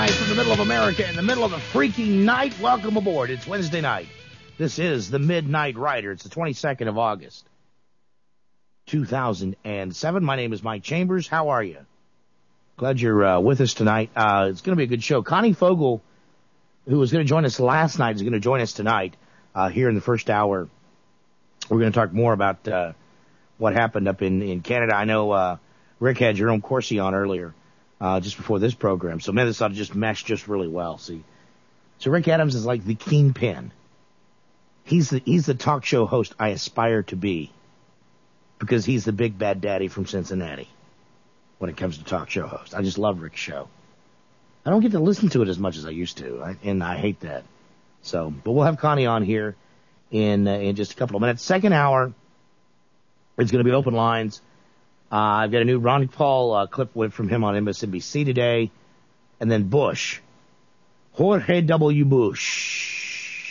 live from the middle of America in the middle of the freaking night. Welcome aboard. It's Wednesday night. This is the Midnight Rider. It's the 22nd of August, 2007. My name is Mike Chambers. How are you? Glad you're with us tonight. It's going to be a good show. Connie Fogel, who was going to join us last night, is going to join us tonight here in the first hour. We're going to talk more about what happened up in Canada. I know Rick had Jerome Corsi on earlier, just before this program. So, man, this ought to just mesh just really well. See, so Rick Adams is like the kingpin. He's the talk show host I aspire to be, because he's the big bad daddy from Cincinnati when it comes to talk show host. I just love Rick's show. I don't get to listen to it as much as I used to, and I hate that. So, but we'll have Connie on here in just a couple of minutes. Second hour, it's going to be open lines. I've got a new Ron Paul clip from him on MSNBC today. And then Bush. Jorge W. Bush.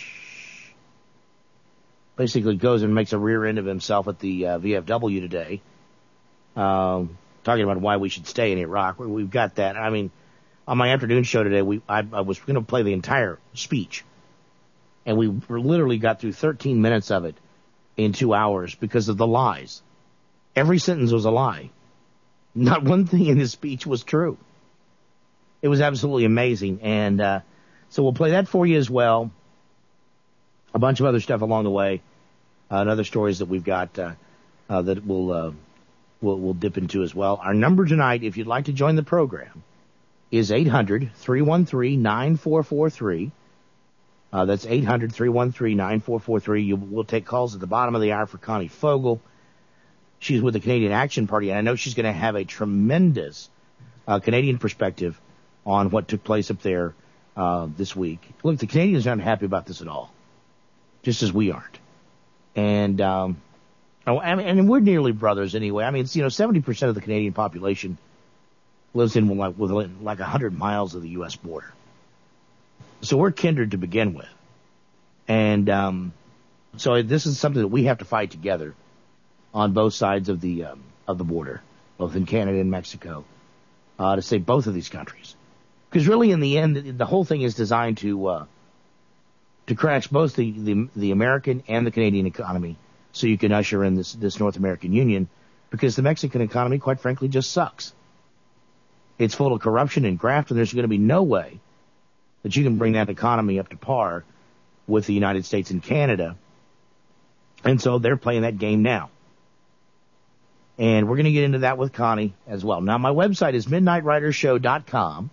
Basically goes and makes a rear end of himself at the VFW today. Talking about why we should stay in Iraq. We've got that. I mean, on my afternoon show today, I was going to play the entire speech. And we literally got through 13 minutes of it in 2 hours because of the lies. Every sentence was a lie. Not one thing in his speech was true. It was absolutely amazing. And so we'll play that for you as well. A bunch of other stuff along the way. And other stories that we've got that we'll dip into as well. Our number tonight, if you'd like to join the program, is 800-313-9443. That's 800-313-9443. We'll take calls at the bottom of the hour for Connie Fogel. She's with the Canadian Action Party, and I know she's going to have a tremendous Canadian perspective on what took place up there this week. Look, the Canadians aren't happy about this at all, just as we aren't. And and we're nearly brothers anyway. I mean, it's, 70% of the Canadian population lives within 100 miles of the U.S. border. So we're kindred to begin with. And so this is something that we have to fight together on both sides of the border, both in Canada and Mexico, to save both of these countries. Because really, in the end, the whole thing is designed to crash both the American and the Canadian economy, so you can usher in this North American Union, because the Mexican economy, quite frankly, just sucks. It's full of corruption and graft, and there's going to be no way that you can bring that economy up to par with the United States and Canada. And so they're playing that game now. And we're going to get into that with Connie as well. Now, my website is MidnightRiderShow.com,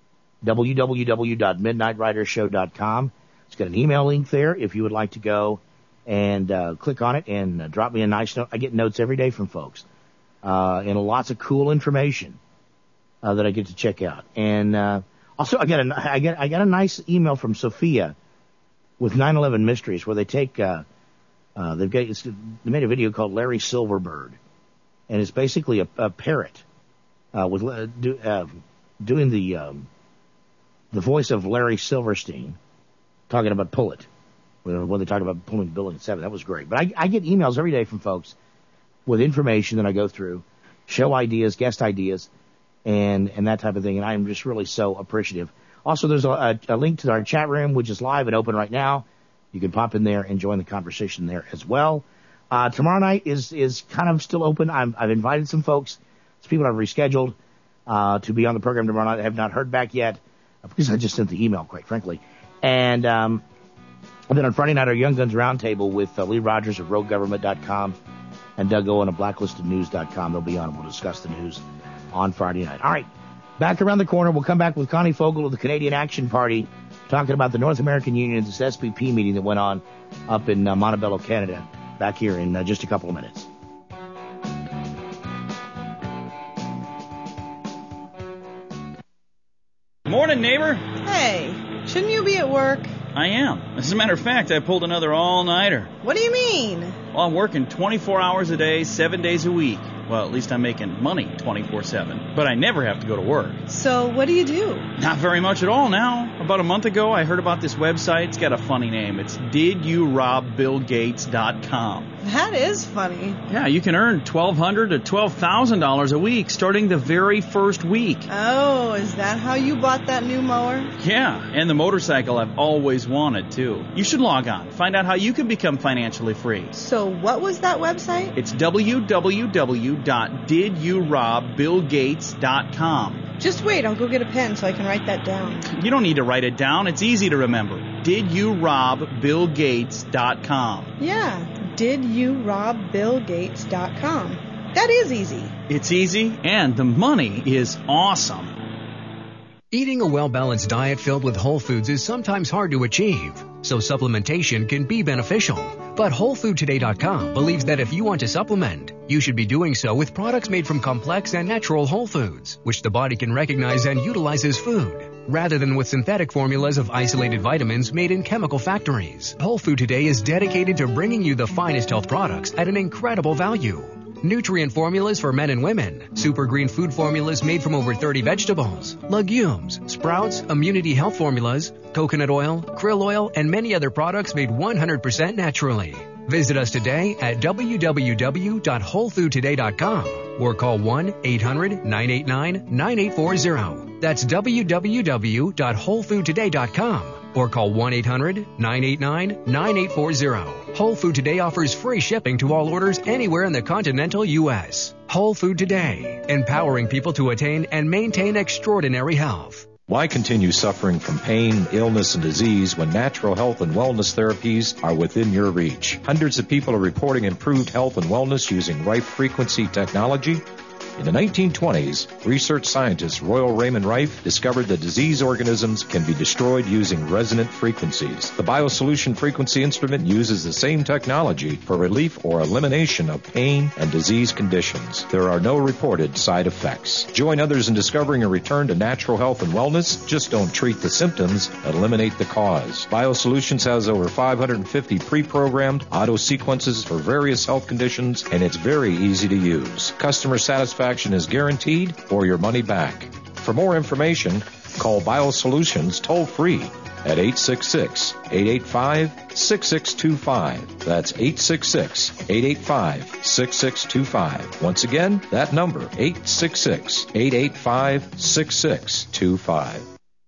www.MidnightRiderShow.com. It's got an email link there if you would like to go and click on it and drop me a nice note. I get notes every day from folks and lots of cool information that I get to check out. And also, I got a nice email from Sophia with 9/11 Mysteries, where they take they made a video called Larry Silverbird. And it's basically a parrot with doing the voice of Larry Silverstein, talking about Pull It, when they talk about pulling Building 7. That was great. But I get emails every day from folks with information that I go through, show ideas, guest ideas, and that type of thing. And I'm just really so appreciative. Also, there's a link to our chat room, which is live and open right now. You can pop in there and join the conversation there as well. Tomorrow night is kind of still open. I've invited some folks, some people I've rescheduled, to be on the program tomorrow night. I have not heard back yet, because I just sent the email, quite frankly. And then on Friday night, our Young Guns Roundtable with Lee Rogers of RogueGovernment.com and Doug Owen of BlacklistedNews.com. They'll be on, and we'll discuss the news on Friday night. All right, back around the corner, we'll come back with Connie Fogel of the Canadian Action Party, talking about the North American Union, this SPP meeting that went on up in Montebello, Canada. Back here in just a couple of minutes. Morning, neighbor. Hey, shouldn't you be at work? I am. As a matter of fact, I pulled another all-nighter. What do you mean? Well, I'm working 24 hours a day, 7 days a week. Well, at least I'm making money 24/7. But I never have to go to work. So what do you do? Not very much at all now. About a month ago, I heard about this website. It's got a funny name. It's DidYouRobBillGates.com. That is funny. Yeah, you can earn $1,200 to $12,000 a week starting the very first week. Oh, is that how you bought that new mower? Yeah, and the motorcycle I've always wanted, too. You should log on. Find out how you can become financially free. So what was that website? It's www.DidYouRobBillGates.com. Just wait, I'll go get a pen so I can write that down. You don't need to write it down. It's easy to remember. DidYouRobBillGates.com. Yeah, DidYouRobBillGates.com. That is easy. It's easy, and the money is awesome. Eating a well-balanced diet filled with whole foods is sometimes hard to achieve, so supplementation can be beneficial. But WholeFoodToday.com believes that if you want to supplement, you should be doing so with products made from complex and natural whole foods, which the body can recognize and utilize as food, rather than with synthetic formulas of isolated vitamins made in chemical factories. Whole Food Today is dedicated to bringing you the finest health products at an incredible value. Nutrient formulas for men and women, super green food formulas made from over 30 vegetables, legumes, sprouts, immunity health formulas, coconut oil, krill oil, and many other products made 100% naturally. Visit us today at www.wholefoodtoday.com or call 1-800-989-9840. That's www.wholefoodtoday.com. Or call 1-800-989-9840. Whole Food Today offers free shipping to all orders anywhere in the continental U.S. Whole Food Today, empowering people to attain and maintain extraordinary health. Why continue suffering from pain, illness, and disease when natural health and wellness therapies are within your reach? Hundreds of people are reporting improved health and wellness using Rife frequency technology. In the 1920s, research scientist Royal Raymond Rife discovered that disease organisms can be destroyed using resonant frequencies. The BioSolution frequency instrument uses the same technology for relief or elimination of pain and disease conditions. There are no reported side effects. Join others in discovering a return to natural health and wellness. Just don't treat the symptoms, eliminate the cause. BioSolutions has over 550 pre-programmed auto sequences for various health conditions, and it's very easy to use. Customer satisfaction is guaranteed or your money back. For more information, call BioSolutions toll-free at 866-885-6625. That's 866-885-6625. Once again, that number, 866-885-6625.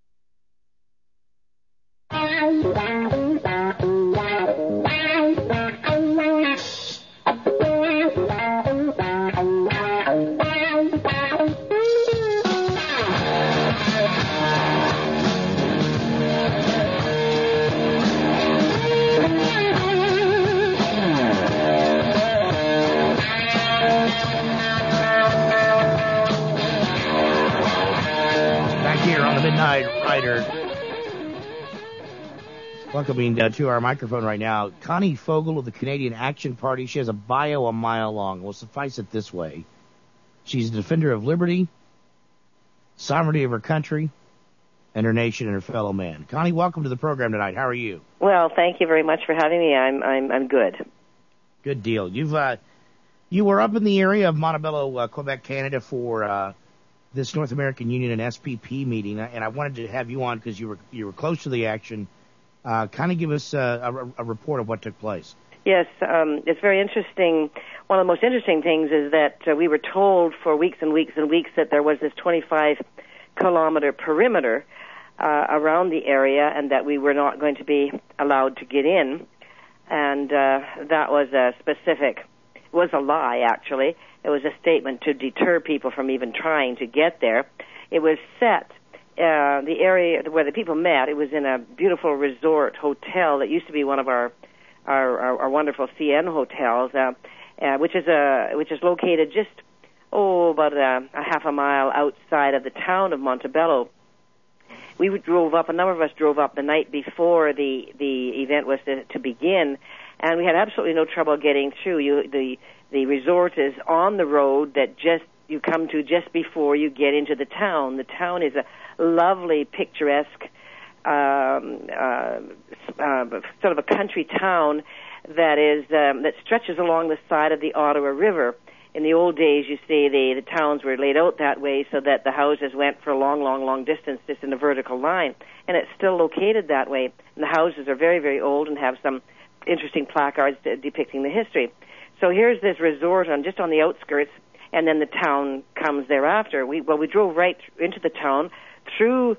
Midnight Rider. Welcoming to our microphone right now, Connie Fogel of the Canadian Action Party. She has a bio a mile long. We'll suffice it this way. She's a defender of liberty, sovereignty of her country, and her nation and her fellow man. Connie, welcome to the program tonight. How are you? Well, thank you very much for having me. I'm good. Good deal. You were up in the area of Montebello, Quebec, Canada for this North American Union and SPP meeting, and I wanted to have you on because you were close to the action. Kind of give us a report of what took place. Yes, it's very interesting. One of the most interesting things is that we were told for weeks and weeks and weeks that there was this 25-kilometer perimeter around the area and that we were not going to be allowed to get in. And that was was a lie, actually. It was a statement to deter people from even trying to get there. It was set, the area where the people met, it was in a beautiful resort hotel that used to be one of our wonderful CN hotels, which is located just, about a half a mile outside of the town of Montebello. A number of us drove up the night before the event was to begin, and we had absolutely no trouble getting through. The resort is on the road that you come to just before you get into the town. The town is a lovely, picturesque, sort of a country town that stretches along the side of the Ottawa River. in the old days, you see, the towns were laid out that way so that the houses went for a long, long, long distance just in a vertical line. And it's still located that way. And the houses are very, very old and have some interesting placards depicting the history. So here's this resort just on the outskirts, and then the town comes thereafter. We drove right into the town through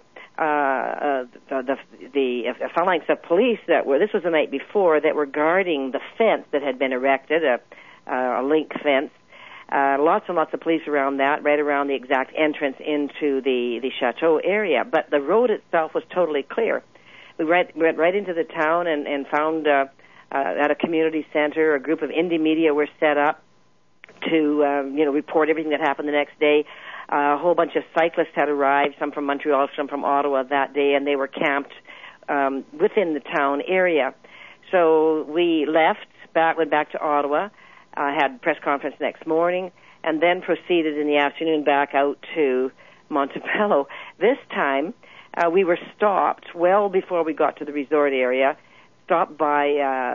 the phalanx of police this was the night before, that were guarding the fence that had been erected, a link fence. Lots and lots of police around that, right around the exact entrance into the chateau area. But the road itself was totally clear. We went right into the town and found at a community center, a group of indie media were set up to report everything that happened the next day. A whole bunch of cyclists had arrived, some from Montreal, some from Ottawa that day, and they were camped within the town area. So we went back to Ottawa, had press conference next morning, and then proceeded in the afternoon back out to Montebello. This time, we were stopped well before we got to the resort area, stopped by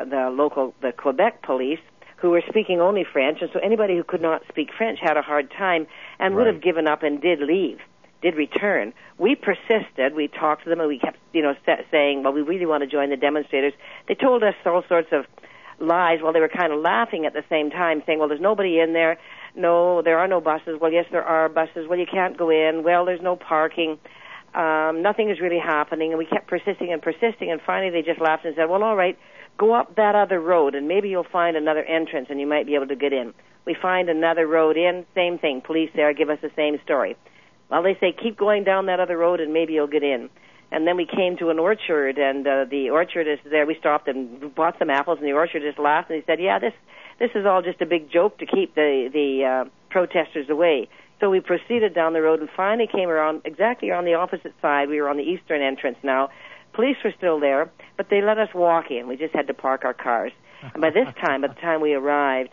the Quebec police, who were speaking only French, and so anybody who could not speak French had a hard time and would have given up and did return. We persisted. We talked to them, and we kept, saying, well, we really want to join the demonstrators. They told us all sorts of lies while they were kind of laughing at the same time, saying, well, there's nobody in there. No, there are no buses. Well, yes, there are buses. Well, you can't go in. Well, there's no parking. Nothing is really happening. And we kept persisting, and finally they just laughed and said, well, all right, go up that other road, and maybe you'll find another entrance, and you might be able to get in. We find another road in, same thing. Police there give us the same story. Well, they say, keep going down that other road, and maybe you'll get in. And then we came to an orchard, and the orchard is there. We stopped and bought some apples, and the orchard just laughed, and he said, yeah, this is all just a big joke to keep the protesters away. So we proceeded down the road and finally came around exactly on the opposite side. We were on the eastern entrance now. Police were still there, but they let us walk in. We just had to park our cars. And by the time we arrived,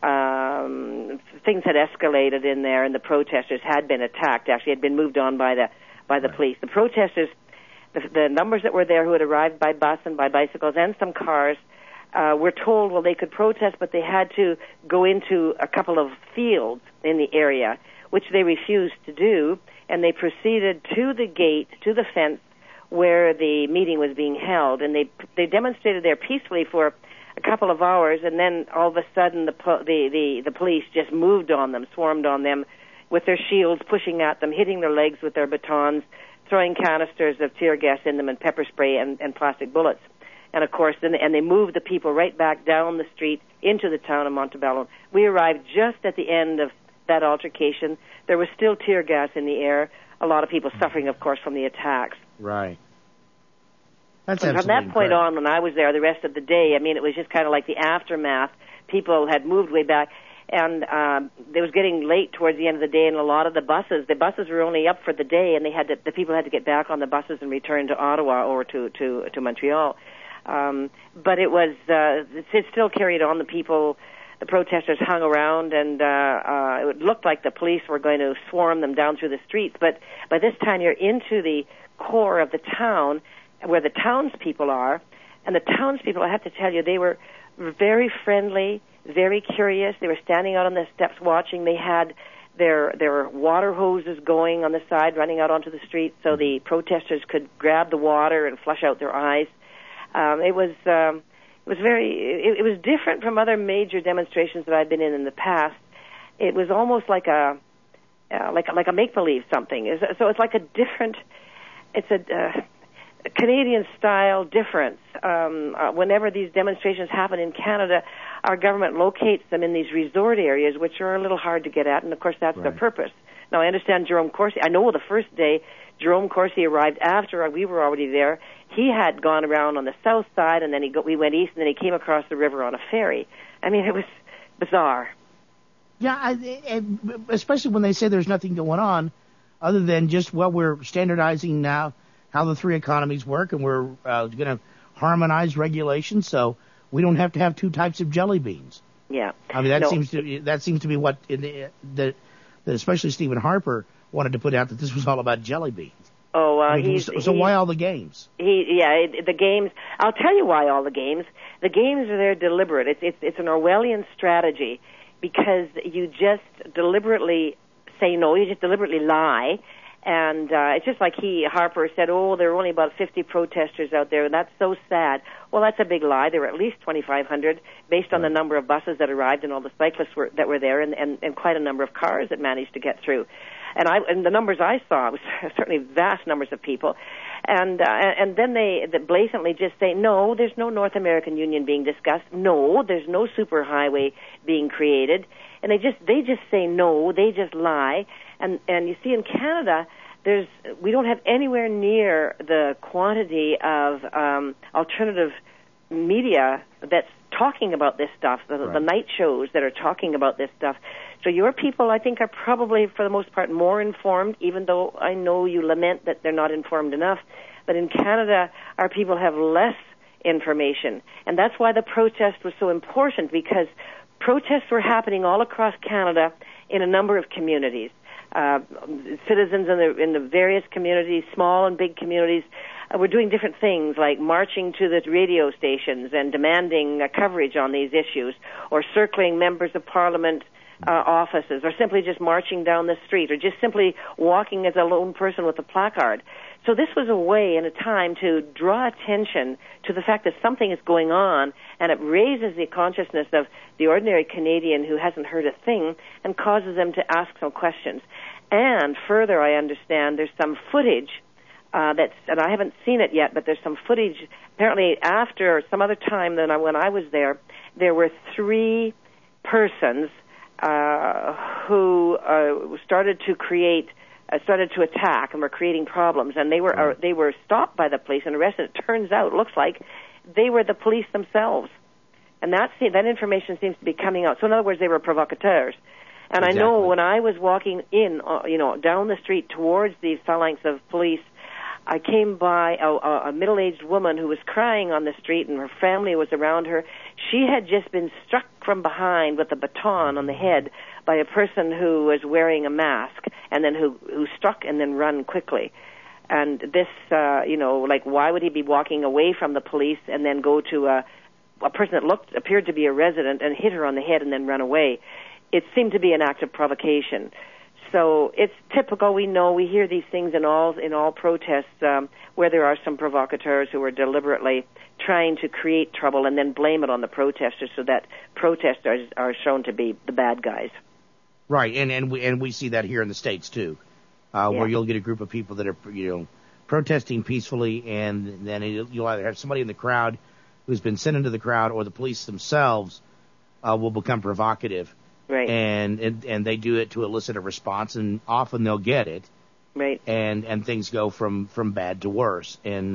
things had escalated in there, and the protesters had been attacked. Actually, had been moved on by the police. The protesters, the numbers that were there who had arrived by bus and by bicycles and some cars, were told, well, they could protest, but they had to go into a couple of fields in the area, which they refused to do, and they proceeded to the gate, to the fence, where the meeting was being held, and they demonstrated there peacefully for a couple of hours, and then all of a sudden the police just moved on them, swarmed on them with their shields, pushing at them, hitting their legs with their batons, throwing canisters of tear gas in them and pepper spray and plastic bullets. And of course, and they moved the people right back down the street into the town of Montebello. We arrived just at the end of that altercation. There was still tear gas in the air. A lot of people suffering, of course, from the attacks. Right. That's from that point on, when I was there the rest of the day, I mean, it was just kind of like the aftermath. People had moved way back, and it was getting late towards the end of the day, and a lot of the buses were only up for the day, and the people had to get back on the buses and return to Ottawa or to Montreal. But it still carried on. The protesters hung around, and it looked like the police were going to swarm them down through the streets. But by this time, you're into the core of the town, where the townspeople are. And the townspeople, I have to tell you, they were very friendly, very curious. They were standing out on the steps watching. They had their water hoses going on the side, running out onto the street, so the protesters could grab the water and flush out their eyes. It was different from other major demonstrations that I've been in the past. It was almost like a make-believe something. So it's like it's a Canadian-style difference. Whenever these demonstrations happen in Canada, our government locates them in these resort areas, which are a little hard to get at, and of course that's their purpose. Now, I understand Jerome Corsi. I know the first day Jerome Corsi arrived after we were already there. He had gone around on the south side, and then we went east, and then he came across the river on a ferry. I mean, it was bizarre. Yeah, especially when they say there's nothing going on other than just, well, we're standardizing now how the three economies work, and we're going to harmonize regulations so we don't have to have two types of jelly beans. Yeah. I mean, that seems to be what that especially Stephen Harper wanted to put out, that this was all about jelly beans. Oh, why all the games? The games. I'll tell you why all the games. The games are there deliberate. It's an Orwellian strategy. because you just deliberately say no, you just deliberately lie. And it's just like Harper said, there were only about 50 protesters out there, and that's so sad. Well, that's a big lie. There were at least 2,500 based on the number of buses that arrived and all the cyclists that were there, and quite a number of cars that managed to get through. And the numbers I saw was certainly vast numbers of people. And then they blatantly just say, no, there's no North American Union being discussed. No, there's no superhighway being created. And they just say no, they just lie. And you see in Canada, we don't have anywhere near the quantity of alternative media that's talking about this stuff, the night shows that are talking about this stuff. So your people, I think, are probably, for the most part, more informed, even though I know you lament that they're not informed enough. But in Canada, our people have less information. And that's why the protest was so important, because protests were happening all across Canada in a number of communities. Citizens in the various communities, small and big communities, were doing different things, like marching to the radio stations and demanding coverage on these issues, or circling members of Parliament offices, or simply just marching down the street, or just simply walking as a lone person with a placard. So this was a way and a time to draw attention to the fact that something is going on, and it raises the consciousness of the ordinary Canadian who hasn't heard a thing and causes them to ask some questions. And further, I understand there's some footage and I haven't seen it yet, but there's some footage. Apparently, after some other time than when I was there were 3 persons who started to attack and were creating problems, and they were stopped by the police and arrested. It turns out, it looks like, they were the police themselves, and that information seems to be coming out. So in other words, they were provocateurs. And exactly. I know when I was walking in, down the street towards these phalanx of police, I came by a middle-aged woman who was crying on the street, and her family was around her. She had just been struck from behind with a baton on the head by a person who was wearing a mask, and then who struck and then run quickly. And this, why would he be walking away from the police and then go to a person that appeared to be a resident and hit her on the head and then run away? It seemed to be an act of provocation. So it's typical. We hear these things in all protests where there are some provocateurs who are deliberately trying to create trouble and then blame it on the protesters, so that protesters are shown to be the bad guys. Right, and we see that here in the States too, where you'll get a group of people that are protesting peacefully, and then you'll either have somebody in the crowd who's been sent into the crowd, or the police themselves will become provocative. Right. And they do it to elicit a response, and often they'll get it. Right. And things go from bad to worse. And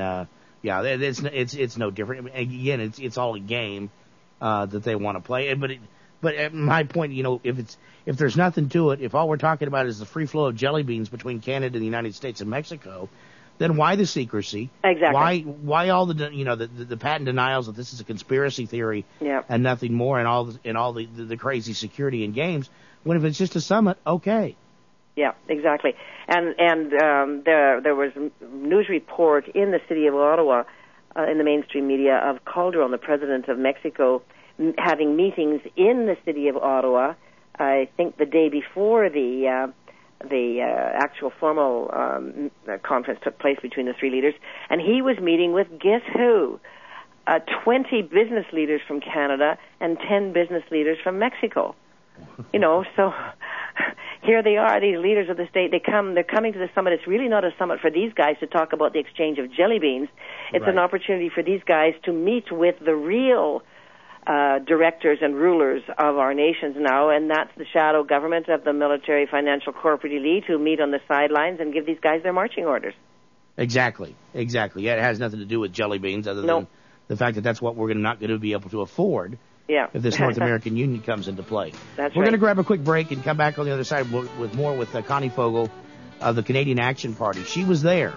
it's no different. Again, it's all a game that they want to play. But at my point, if there's nothing to it, if all we're talking about is the free flow of jelly beans between Canada and the United States and Mexico, then why the secrecy? Exactly. Why all the patent denials that this is a conspiracy theory and nothing more, and all the crazy security and games, when if it's just a summit, okay. Yeah, exactly. And there was a news report in the city of Ottawa, in the mainstream media, of Calderon, the president of Mexico, having meetings in the city of Ottawa. I think the day before the actual formal conference took place between the 3 leaders, and he was meeting with, guess who? 20 business leaders from Canada and 10 business leaders from Mexico. So here they are, these leaders of the state. They're coming to the summit. It's really not a summit for these guys to talk about the exchange of jelly beans. It's an opportunity for these guys to meet with the real directors and rulers of our nations now, and that's the shadow government of the military, financial, corporate elite who meet on the sidelines and give these guys their marching orders. Exactly. Yeah, it has nothing to do with jelly beans, other than the fact that that's what we're not going to be able to afford if this North American Union comes into play. We're going to grab a quick break and come back on the other side with more with Connie Fogel of the Canadian Action Party. She was there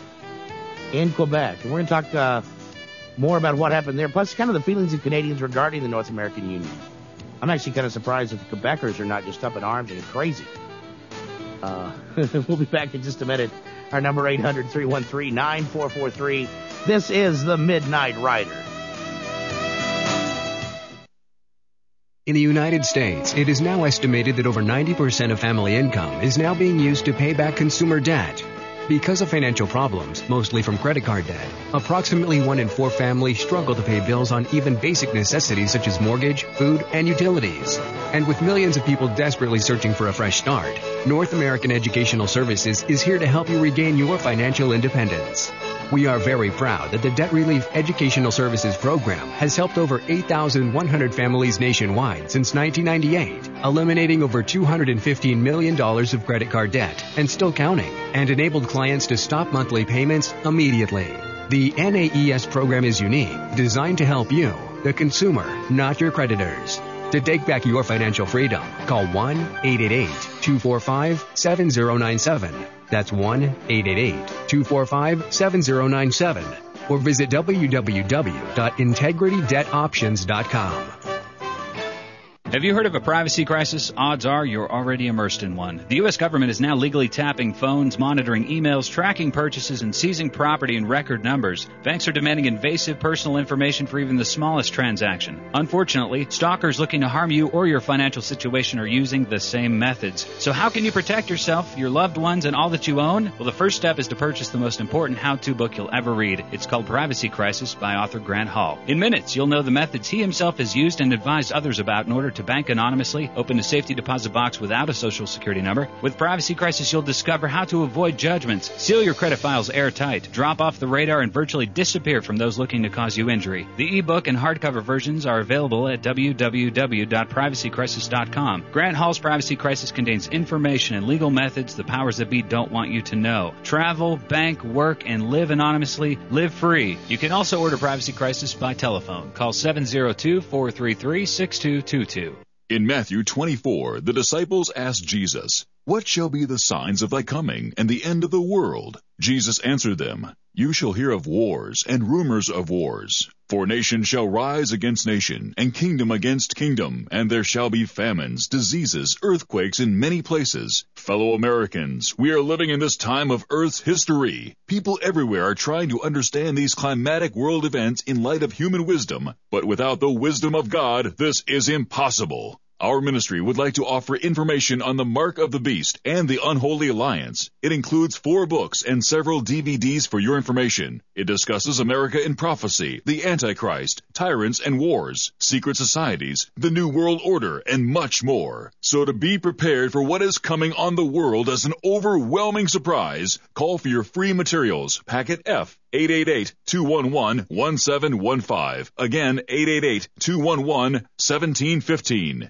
in Quebec, and we're going to talk more about what happened there, plus kind of the feelings of Canadians regarding the North American Union. I'm actually kind of surprised that the Quebecers are not just up in arms and crazy. We'll be back in just a minute. Our number 800-313-9443. This is the Midnight Rider. In the United States, it is now estimated that over 90% of family income is now being used to pay back consumer debt. Because of financial problems, mostly from credit card debt, approximately 1 in 4 families struggle to pay bills on even basic necessities such as mortgage, food, and utilities. And with millions of people desperately searching for a fresh start, North American Educational Services is here to help you regain your financial independence. We are very proud that the Debt Relief Educational Services Program has helped over 8,100 families nationwide since 1998, eliminating over $215 million of credit card debt and still counting, and enabled clients to stop monthly payments immediately. The NAES program is unique, designed to help you, the consumer, not your creditors. To take back your financial freedom, call 1-888-245-7097. That's 1-888-245-7097. Or visit www.integritydebtoptions.com. Have you heard of a privacy crisis? Odds are you're already immersed in one. The U.S. government is now legally tapping phones, monitoring emails, tracking purchases, and seizing property in record numbers. Banks are demanding invasive personal information for even the smallest transaction. Unfortunately, stalkers looking to harm you or your financial situation are using the same methods. So how can you protect yourself, your loved ones, and all that you own? Well, the first step is to purchase the most important how-to book you'll ever read. It's called Privacy Crisis by author Grant Hall. In minutes, you'll know the methods he himself has used and advised others about in order to bank anonymously, open a safety deposit box without a social security number. With Privacy Crisis, you'll discover how to avoid judgments, seal your credit files airtight, drop off the radar, and virtually disappear from those looking to cause you injury. The ebook and hardcover versions are available at www.privacycrisis.com. Grant Hall's Privacy Crisis contains information and legal methods the powers that be don't want you to know. Travel, bank, work, and live anonymously. Live free. You can also order Privacy Crisis by telephone. Call 702-433-6222. In Matthew 24, the disciples asked Jesus, "What shall be the signs of thy coming and the end of the world?" Jesus answered them, "You shall hear of wars and rumors of wars. For nation shall rise against nation, and kingdom against kingdom, and there shall be famines, diseases, earthquakes in many places. Fellow Americans, we are living in this time of Earth's history. People everywhere are trying to understand these climatic world events in light of human wisdom, but without the wisdom of God, this is impossible. Our ministry would like to offer information on the Mark of the Beast and the Unholy Alliance. It includes 4 books and several DVDs for your information. It discusses America in prophecy, the Antichrist, tyrants and wars, secret societies, the New World Order, and much more. So to be prepared for what is coming on the world as an overwhelming surprise, call for your free materials, packet F, 888-211-1715. Again, 888-211-1715.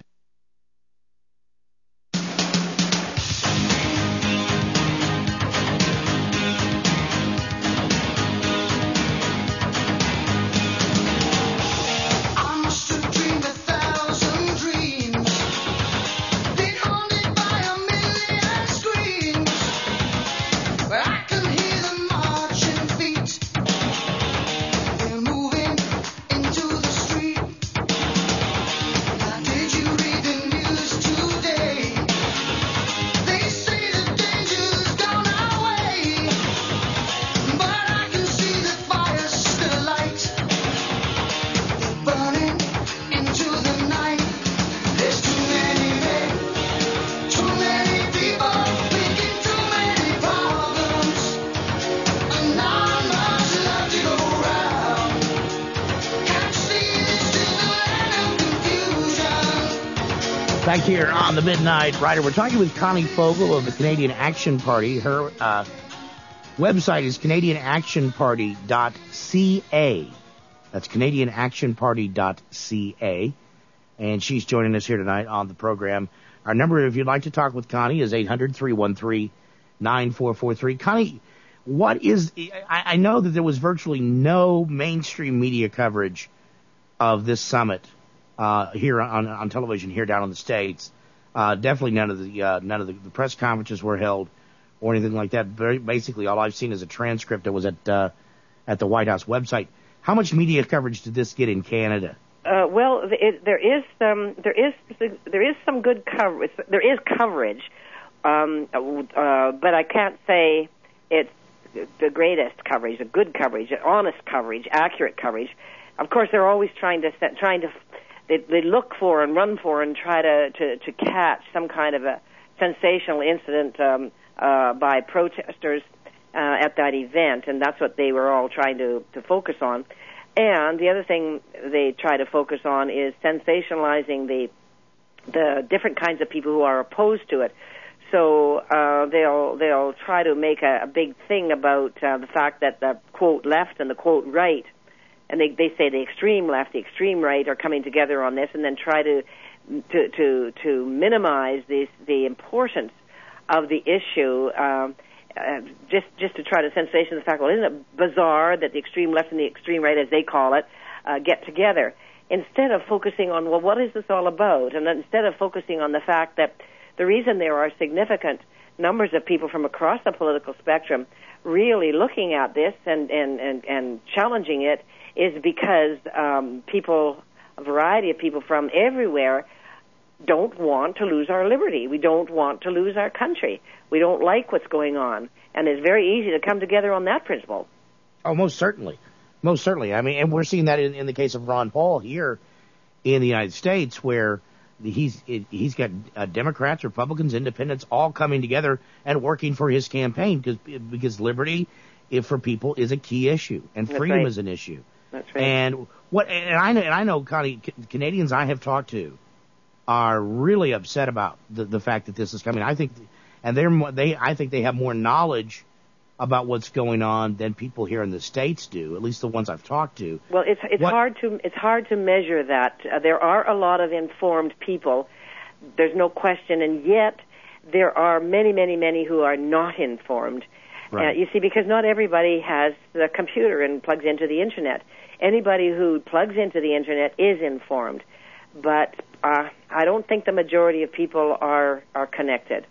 Back here on the Midnight Rider, we're talking with Connie Fogel of the Canadian Action Party. Her website is CanadianActionParty.ca. That's CanadianActionParty.ca. And she's joining us here tonight on the program. Our number, if you'd like to talk with Connie, is 800-313-9443. Connie, what is... I know that there was virtually no mainstream media coverage of this summit here on television here down in the States. Definitely none of the press conferences were held or anything like that. Basically, all I've seen is a transcript that was at the White House website. How much media coverage did this get in Canada? Well, there is some good coverage. There is coverage, but I can't say it's the greatest coverage, the good coverage, honest coverage, accurate coverage. Of course, they're always trying to they look for and run for and try to catch some kind of a sensational incident by protesters at that event, and that's what they were all trying to focus on. And the other thing they try to focus on is sensationalizing the different kinds of people who are opposed to it. So they'll try to make a big thing about the fact that the quote left and the quote right, and they say the extreme left, the extreme right are coming together on this, and then try to minimize the importance of the issue. Just to try to sensationalize the fact, well, isn't it bizarre that the extreme left and the extreme right, as they call it, get together, instead of focusing on, well, what is this all about? And instead of focusing on the fact that the reason there are significant numbers of people from across the political spectrum really looking at this and challenging it is because people, a variety of people from everywhere, don't want to lose our liberty. We don't want to lose our country. We don't like what's going on. And it's very easy to come together on that principle. Oh, most certainly. Most certainly. I mean, and we're seeing that in the case of Ron Paul here in the United States, where he's got Democrats, Republicans, Independents all coming together and working for his campaign because liberty for people is a key issue, and freedom is an issue. That's right. And I know, Connie, Canadians I have talked to are really upset about the fact that this is coming. I think, and I think they have more knowledge about what's going on than people here in the States do, at least the ones I've talked to. Well, it's hard to measure that. There are a lot of informed people. There's no question, and yet there are many, many, many who are not informed. Right. You see, because not everybody has the computer and plugs into the internet. Anybody who plugs into the internet is informed, but I don't think the majority of people are connected.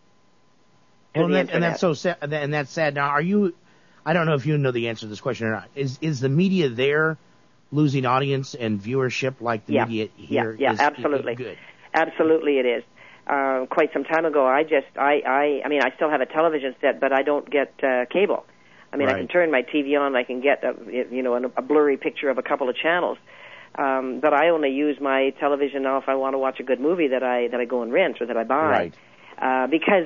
Well, and that's so sad. And that's sad. Now, I don't know if you know the answer to this question or not. Is the media there losing audience and viewership like the media here? Yeah, absolutely. Good. Absolutely, it is. Quite some time ago, I mean, I still have a television set, but I don't get cable. I mean, right. I can turn my TV on, I can get a blurry picture of a couple of channels. But I only use my television now if I want to watch a good movie that I go and rent or that I buy. Right. Because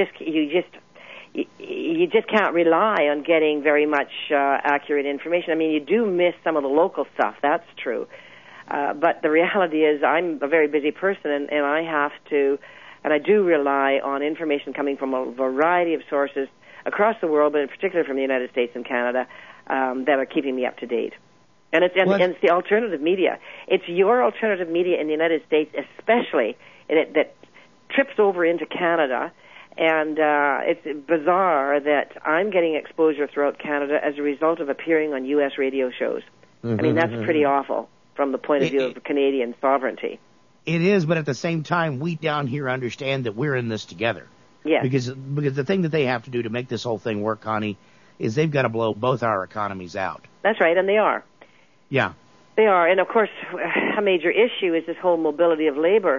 you just can't rely on getting very much accurate information. I mean, you do miss some of the local stuff. That's true. But the reality is, I'm a very busy person, and I have to, and I do rely on information coming from a variety of sources across the world, but in particular from the United States and Canada, that are keeping me up to date. And it's the alternative media. It's your alternative media in the United States, especially that trips over into Canada. And it's bizarre that I'm getting exposure throughout Canada as a result of appearing on U.S. radio shows. I mean, that's pretty awful from the point of view of Canadian sovereignty. It is, but at the same time, we down here understand that we're in this together. Yeah. Because the thing that they have to do to make this whole thing work, Connie, is they've got to blow both our economies out. That's right, and they are. Yeah. They are, and of course, a major issue is this whole mobility of labor.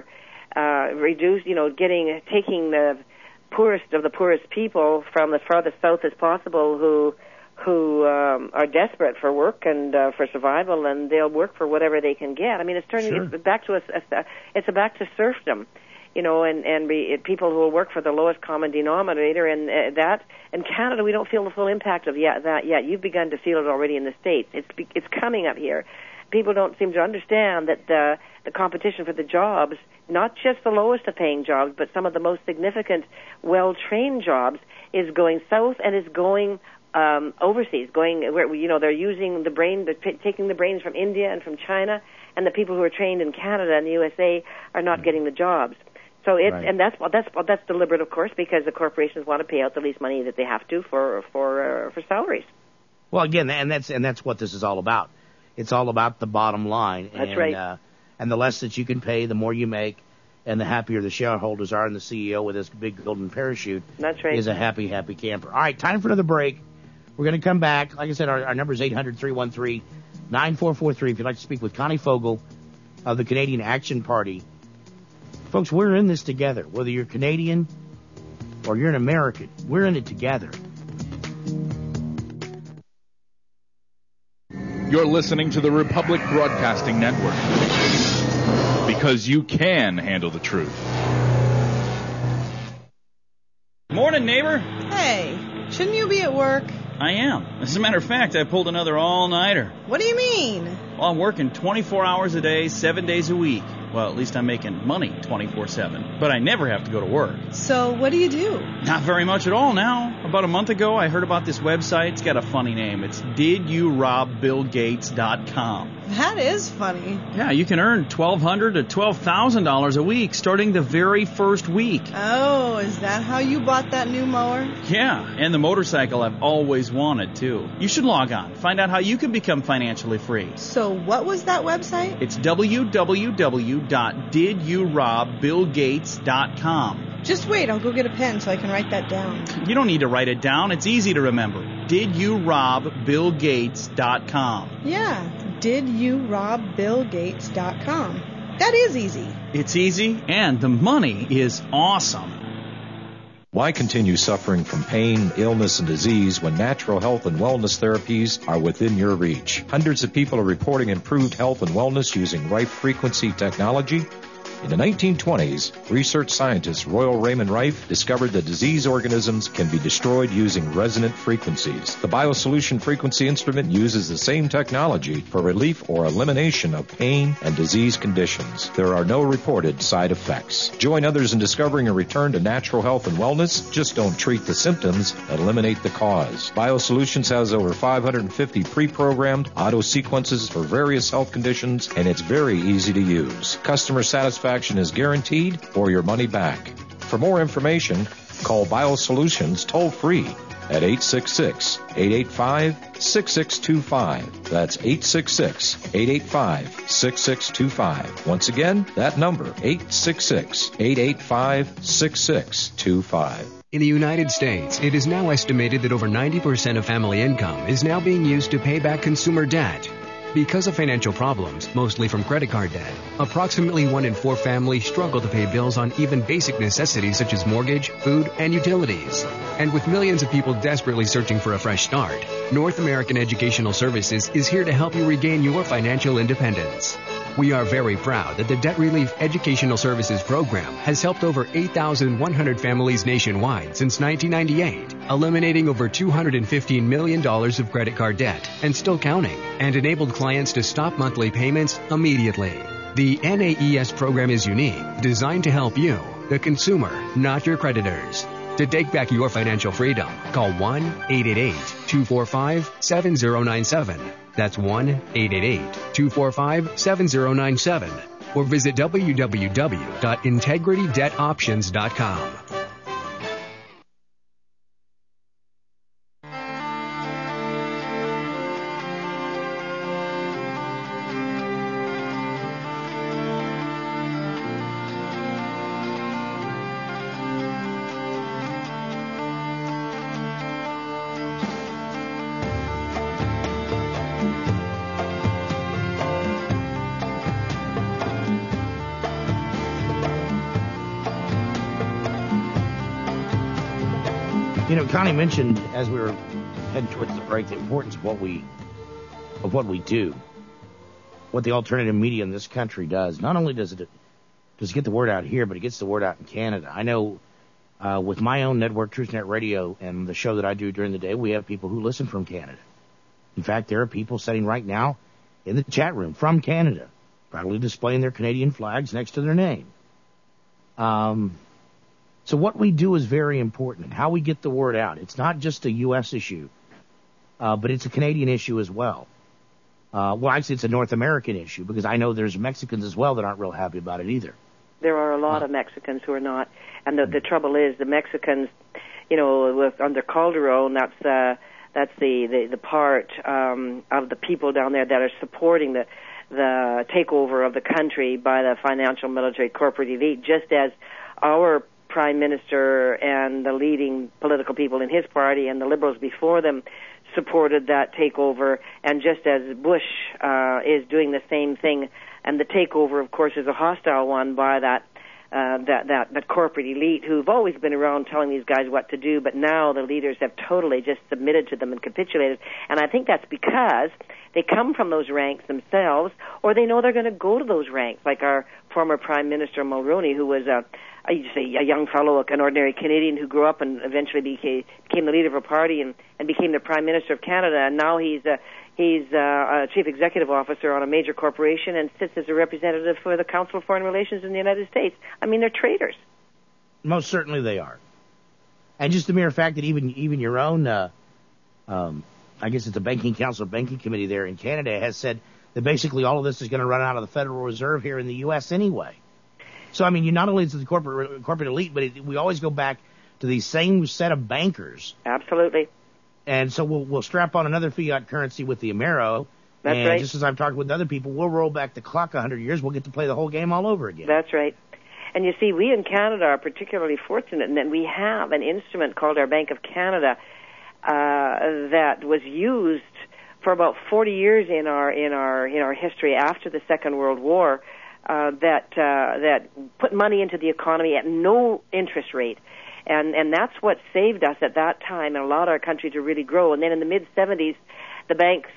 Taking the poorest of the poorest people from the farthest south as possible who are desperate for work and for survival, and they'll work for whatever they can get. I mean, it's turning it's back to it's back to serfdom, and people who will work for the lowest common denominator, and that in Canada we don't feel the full impact of that yet. You've begun to feel it already in the States. It's coming up here. People don't seem to understand that the competition for the jobs, not just the lowest of paying jobs, but some of the most significant, well-trained jobs, is going south and is going overseas, going where they're using the brain, taking the brains from India and from China, and the people who are trained in Canada and the USA are not getting the jobs. So and that's deliberate, of course, because the corporations want to pay out the least money that they have to for salaries. Well, again, and that's what this is all about. It's all about the bottom line. That's right. And the less that you can pay, the more you make, and the happier the shareholders are, and the CEO with his big golden parachute That's right. is a happy, happy camper. All right, time for another break. We're going to come back. Like I said, our number is 800-313-9443. If you'd like to speak with Connie Fogel of the Canadian Action Party. Folks, we're in this together. Whether you're Canadian or you're an American, we're in it together. You're listening to the Republic Broadcasting Network. because you can handle the truth. Morning, neighbor. Hey, shouldn't you be at work? I am. As a matter of fact, I pulled another all-nighter. What do you mean? Well, I'm working 24 hours a day, 7 days a week. Well, at least I'm making money 24/7. But I never have to go to work. So what do you do? Not very much at all now. About a month ago, I heard about this website. It's got a funny name. It's DidYouRobBillGates.com. That is funny. Yeah, you can earn $1,200 to $12,000 a week starting the very first week. Oh, is that how you bought that new mower? Yeah, and the motorcycle I've always wanted, too. You should log on. Find out how you can become financially free. So what was that website? It's www.DidYouRobBillGates.com. Just wait, I'll go get a pen so I can write that down. You don't need to write it down. It's easy to remember. DidYouRobBillGates.com. Yeah, DidYouRobBillGates.com. That is easy. It's easy, and the money is awesome. Why continue suffering from pain, illness, and disease when natural health and wellness therapies are within your reach? Hundreds of people are reporting improved health and wellness using Rife frequency technology. In the 1920s, research scientist Royal Raymond Rife discovered that disease organisms can be destroyed using resonant frequencies. The BioSolution frequency instrument uses the same technology for relief or elimination of pain and disease conditions. There are no reported side effects. Join others in discovering a return to natural health and wellness. Just don't treat the symptoms, eliminate the cause. BioSolutions has over 550 pre-programmed auto sequences for various health conditions, and it's very easy to use. Customer satisfaction is guaranteed or your money back. For more information, call BioSolutions toll-free at 866-885-6625. That's 866-885-6625. Once again, that number, 866-885-6625. In the United States, it is now estimated that over 90% of family income is now being used to pay back consumer debt. Because of financial problems, mostly from credit card debt, approximately 1 in 4 families struggle to pay bills on even basic necessities such as mortgage, food, and utilities. And with millions of people desperately searching for a fresh start, North American Educational Services is here to help you regain your financial independence. We are very proud that the Debt Relief Educational Services Program has helped over 8,100 families nationwide since 1998, eliminating over $215 million of credit card debt and still counting, and enabled clients to stop monthly payments immediately. The NAES program is unique, designed to help you, the consumer, not your creditors. To take back your financial freedom, call 1-888-245-7097. That's 1-888-245-7097. Or visit www.integritydebtoptions.com. You know, Connie mentioned as we were heading towards the break the importance of what we do, what the alternative media in this country does. Not only does it get the word out here, but it gets the word out in Canada. I know with my own network, TruthNet Radio, and the show that I do during the day, we have people who listen from Canada. In fact, there are people sitting right now in the chat room from Canada, proudly displaying their Canadian flags next to their name. So what we do is very important, how we get the word out. It's not just a U.S. issue, but it's a Canadian issue as well. Well, actually, it's a North American issue, because I know there's Mexicans as well that aren't real happy about it either. There are a lot of Mexicans who are not, and the trouble is the Mexicans, you know, under Calderon, that's the part of the people down there that are supporting the takeover of the country by the financial, military, corporate elite, just as our Prime Minister and the leading political people in his party and the Liberals before them supported that takeover, and just as Bush is doing the same thing, and the takeover, of course, is a hostile one by that that corporate elite who've always been around telling these guys what to do, but now the leaders have totally just submitted to them and capitulated. And I think that's because they come from those ranks themselves, or they know they're going to go to those ranks, like our former Prime Minister Mulroney, who was a young fellow, an ordinary Canadian who grew up and eventually became the leader of a party and became the Prime Minister of Canada, and now he's a chief executive officer on a major corporation and sits as a representative for the Council of Foreign Relations in the United States. I mean, they're traitors. Most certainly they are. And just the mere fact that even your own, I guess it's the Banking Council, Banking Committee there in Canada has said that basically all of this is going to run out of the Federal Reserve here in the U.S. anyway. So, I mean, not only is it the corporate elite, but we always go back to the same set of bankers. Absolutely. And so we'll strap on another fiat currency with the Amero. That's and right. Just as I've talked with other people, we'll roll back the clock 100 years. We'll get to play the whole game all over again. That's right. And you see, we in Canada are particularly fortunate in that we have an instrument called our Bank of Canada that was used for about 40 years in our history after the Second World War. That put money into the economy at no interest rate. And that's what saved us at that time and allowed our country to really grow. And then in the mid-'70s, the banks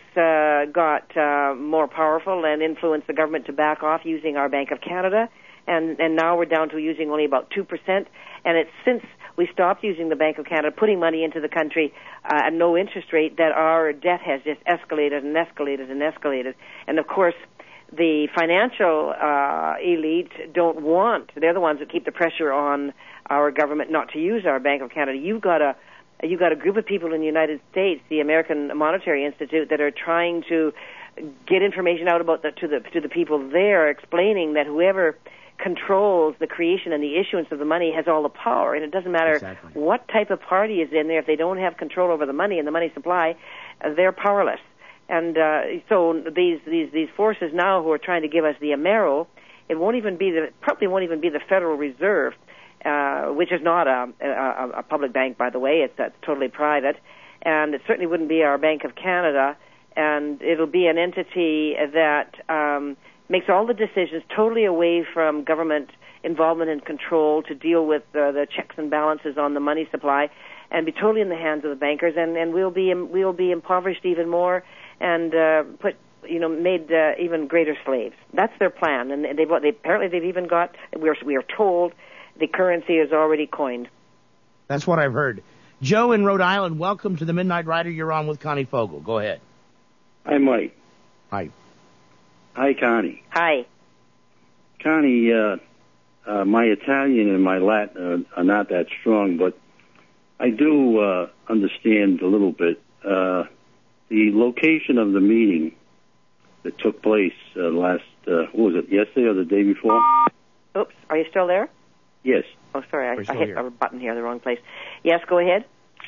got more powerful and influenced the government to back off using our Bank of Canada. And now we're down to using only about 2%. And it's since we stopped using the Bank of Canada, putting money into the country at no interest rate, that our debt has just escalated and escalated and escalated. And, of course, the financial elite don't want. They're the ones that keep the pressure on our government not to use our Bank of Canada. You've got a group of people in the United States, the American Monetary Institute, that are trying to get information out about to the people there, explaining that whoever controls the creation and the issuance of the money has all the power, and it doesn't matter what type of party is in there. If they don't have control over the money and the money supply, they're powerless. And so these forces now who are trying to give us the Amero, it probably won't even be the Federal Reserve, which is not a public bank, by the way. It's totally private, and it certainly wouldn't be our Bank of Canada. And it'll be an entity that makes all the decisions totally away from government involvement and control to deal with the checks and balances on the money supply, and be totally in the hands of the bankers. And we'll be impoverished even more, and made even greater slaves. That's their plan, and apparently they've even got. We are told the currency is already coined. That's what I've heard. Joe in Rhode Island, welcome to the Midnight Rider. You're on with Connie Fogel. Go ahead. Hi, Mike. Hi. Hi, Connie. Hi. Connie, my Italian and my Latin are not that strong, but I do understand a little bit. The location of the meeting that took place last, what was it, yesterday or the day before? Oops, are you still there? Yes. Oh, sorry, I hit a button here, the wrong place. Yes, go ahead.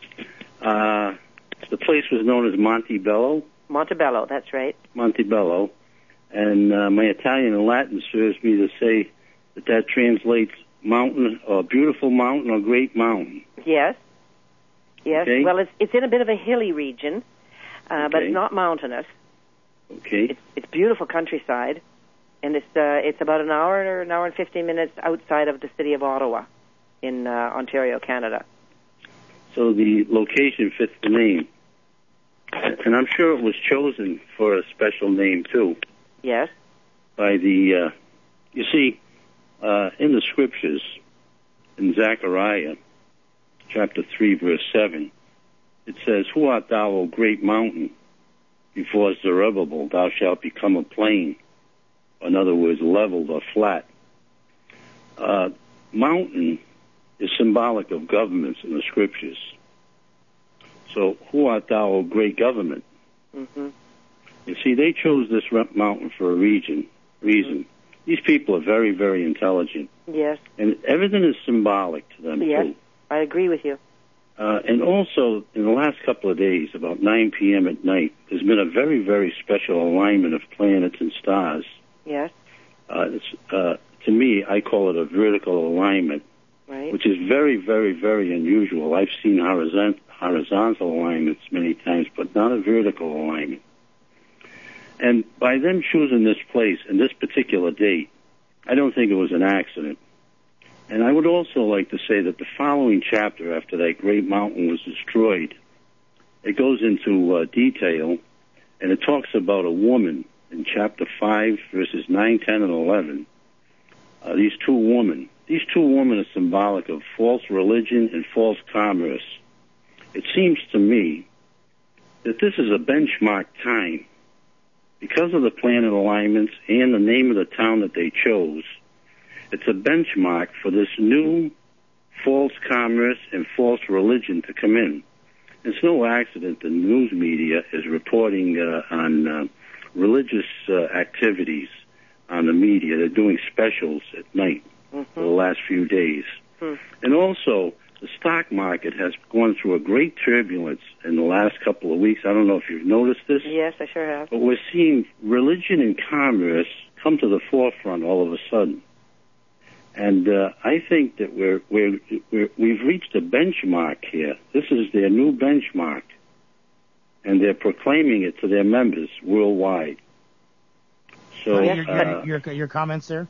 The place was known as Montebello. Montebello, that's right. Montebello. And my Italian and Latin serves me to say that translates mountain, or beautiful mountain, or great mountain. Yes. Yes. Okay. Well, it's in a bit of a hilly region, but it's not mountainous. Okay. It's beautiful countryside, and it's about an hour and 15 minutes outside of the city of Ottawa, in Ontario, Canada. So the location fits the name, and I'm sure it was chosen for a special name too. Yes. By the, you see, in the scriptures, in Zechariah, chapter 3, verse 7, it says, "Who art thou, O great mountain? Before Zerubbabel thou shalt become a plain." In other words, leveled or flat. Mountain is symbolic of governments in the scriptures. So, who art thou, O great government? Mm-hmm. You see, they chose this mountain for a reason. Mm-hmm. These people are very, very intelligent. Yes. And everything is symbolic to them, yes. too. I agree with you. And also, in the last couple of days, about 9 p.m. at night, there's been a very, very special alignment of planets and stars. Yes. To me, I call it a vertical alignment, right, which is very, very, very unusual. I've seen horizontal alignments many times, but not a vertical alignment. And by them choosing this place and this particular date, I don't think it was an accident. And I would also like to say that the following chapter, after that great mountain was destroyed, it goes into detail, and it talks about a woman in chapter 5, verses 9, 10, and 11. These two women are symbolic of false religion and false commerce. It seems to me that this is a benchmark time. Because of the planet alignments and the name of the town that they chose, it's a benchmark for this new false commerce and false religion to come in. It's no accident the news media is reporting on religious activities on the media. They're doing specials at night for the last few days. And also, the stock market has gone through a great turbulence in the last couple of weeks. I don't know if you've noticed this. Yes, I sure have. But we're seeing religion and commerce come to the forefront all of a sudden. And I think that we've reached a benchmark here. This is their new benchmark, and they're proclaiming it to their members worldwide. So, your comments there?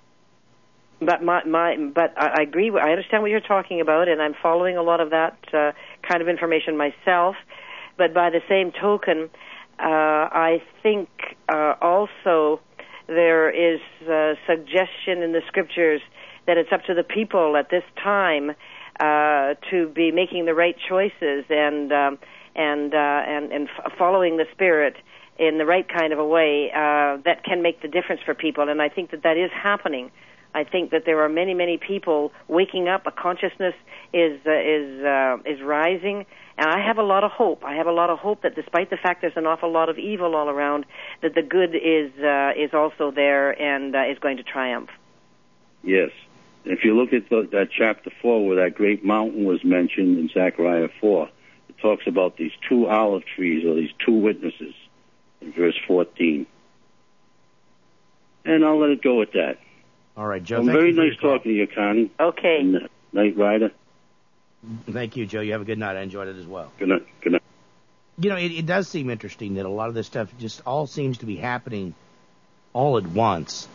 But I agree. I understand what you're talking about, and I'm following a lot of that kind of information myself. But by the same token, I think also there is a suggestion in the scriptures that it's up to the people at this time to be making the right choices and following the Spirit in the right kind of a way that can make the difference for people. And I think that is happening. I think that there are many, many people waking up. A consciousness is rising, and I have a lot of hope. I have a lot of hope that despite the fact there's an awful lot of evil all around, that the good is also there and is going to triumph. Yes. If you look at that chapter 4 where that great mountain was mentioned in Zechariah 4, it talks about these two olive trees or these two witnesses in verse 14. And I'll let it go at that. All right, Joe. Very nice talking to you, Connie. Okay. And, Night Rider. Thank you, Joe. You have a good night. I enjoyed it as well. Good night. Good night. You know, it does seem interesting that a lot of this stuff just all seems to be happening all at once.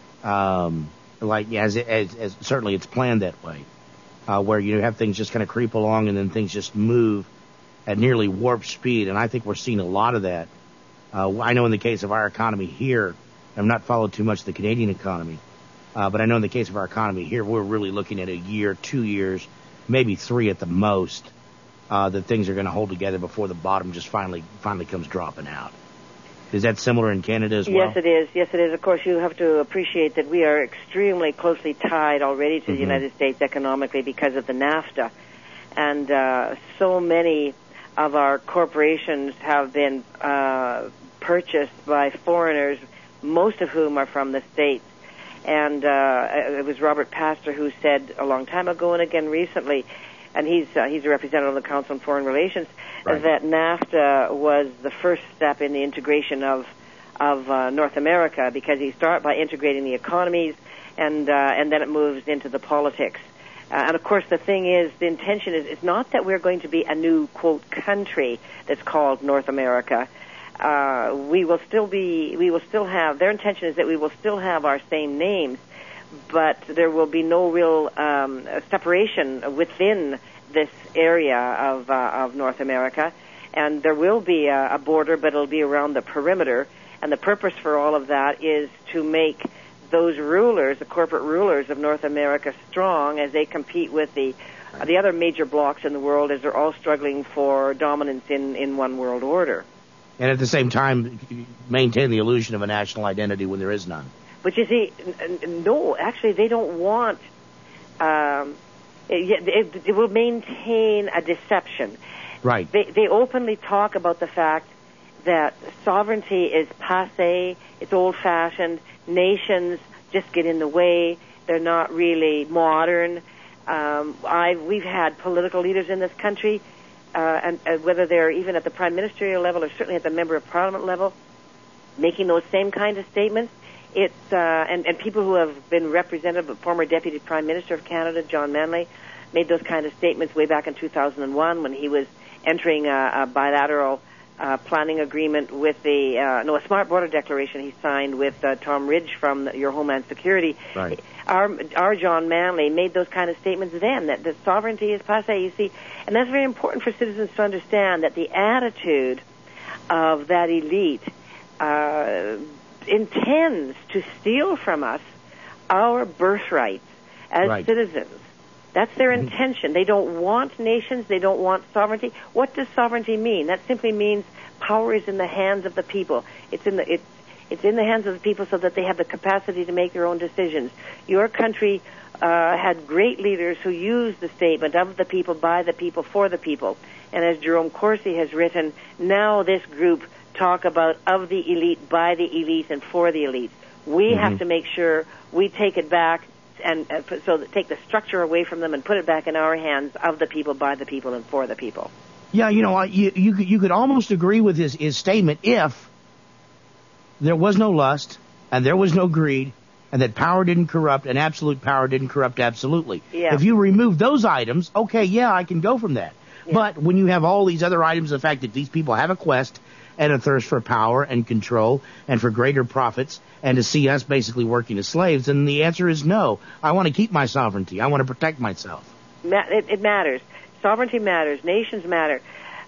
As certainly it's planned that way, where you have things just kind of creep along and then things just move at nearly warp speed. And I think we're seeing a lot of that. I know in the case of our economy here, I've not followed too much the Canadian economy, but I know in the case of our economy here, we're really looking at a year, 2 years, maybe 3 at the most, that things are going to hold together before the bottom just finally comes dropping out. Is that similar in Canada as well? Yes, it is. Yes, it is. Of course, you have to appreciate that we are extremely closely tied already to the United States economically because of the NAFTA. And so many of our corporations have been purchased by foreigners, most of whom are from the States. And it was Robert Pastor who said a long time ago and again recently, and he's a representative of the Council on Foreign Relations, that NAFTA was the first step in the integration of North America, because he started by integrating the economies, and then it moves into the politics. And of course, the thing is, the intention is it's not that we're going to be a new quote country that's called North America. We will still have. Their intention is that we will still have our same names, but there will be no real separation within this area of North America, and there will be a border, but it'll be around the perimeter. And the purpose for all of that is to make those rulers, the corporate rulers of North America, strong as they compete with the other major blocs in the world, as they're all struggling for dominance in one world order. And at the same time, maintain the illusion of a national identity when there is none. But you see, no, actually, they don't want. It will maintain a deception. Right. They openly talk about the fact that sovereignty is passé, it's old-fashioned, nations just get in the way, they're not really modern. We've had political leaders in this country, and whether they're even at the prime ministerial level or certainly at the member of parliament level, making those same kind of statements. It's and people who have been represented, the former Deputy Prime Minister of Canada, John Manley, made those kind of statements way back in 2001 when he was entering a bilateral planning agreement with a smart border declaration he signed with Tom Ridge from your Homeland Security. Right. Our John Manley made those kind of statements then, that the sovereignty is passé, you see, and that's very important for citizens to understand, that the attitude of that elite intends to steal from us our birthrights as citizens. That's their intention. They don't want nations. They don't want sovereignty. What does sovereignty mean? That simply means power is in the hands of the people. It's in the hands of the people so that they have the capacity to make their own decisions. Your country had great leaders who used the statement of the people, by the people, for the people. And as Jerome Corsi has written, now this group talk about of the elite, by the elite, and for the elite. We have to make sure we take it back and take the structure away from them and put it back in our hands, of the people, by the people, and for the people. Yeah, you could almost agree with his statement if there was no lust and there was no greed and that power didn't corrupt and absolute power didn't corrupt absolutely. Yeah. If you remove those items, okay, yeah, I can go from that. Yeah. But when you have all these other items, the fact that these people have a quest and a thirst for power and control and for greater profits and to see us basically working as slaves, then the answer is no. I want to keep my sovereignty. I want to protect myself. It matters. Sovereignty matters. Nations matter.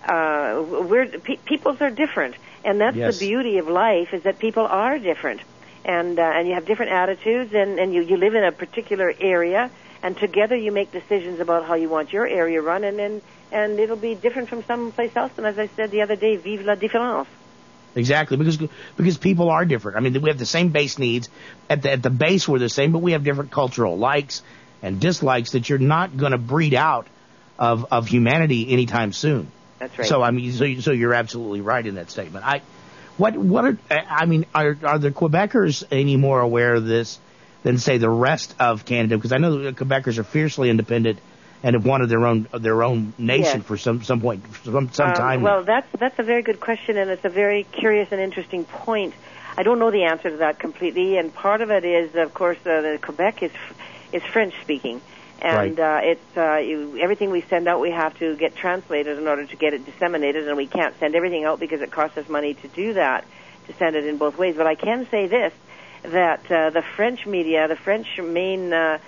Peoples are different, and that's the beauty of life, is that people are different, and you have different attitudes, and you live in a particular area, and together you make decisions about how you want your area run, and it'll be different from someplace else. And as I said the other day, vive la différence. Exactly, because people are different. I mean, we have the same base needs. At the base, we're the same, but we have different cultural likes and dislikes that you're not going to breed out of humanity anytime soon. That's right. So I mean, so you're absolutely right in that statement. Are the Quebecers any more aware of this than say the rest of Canada? Because I know the Quebecers are fiercely independent and have wanted their own nation for some point, some time. Well, that's a very good question, and it's a very curious and interesting point. I don't know the answer to that completely, and part of it is, of course, that Quebec is French speaking, and everything we send out we have to get translated in order to get it disseminated, and we can't send everything out because it costs us money to do that, to send it in both ways. But I can say this, that the French media, the French main